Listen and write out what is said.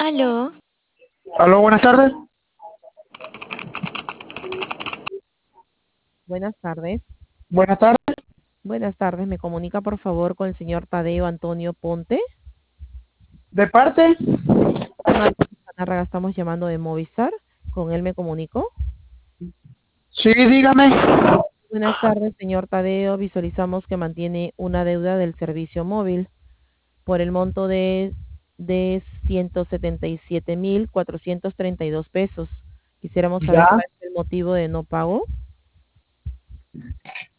Aló, Aló, buenas tardes. Buenas tardes. Buenas tardes. Buenas tardes. ¿Me comunica por favor con el señor Tadeo Antonio Ponte? ¿De parte? Llama- Narra, estamos llamando de Movistar. Con él me comunico. Sí, dígame. Buenas tardes, señor Tadeo. Visualizamos que mantiene una deuda del servicio móvil por el monto de 177.432 pesos. Quisiéramos saber Ya. cuál es el motivo de no pago.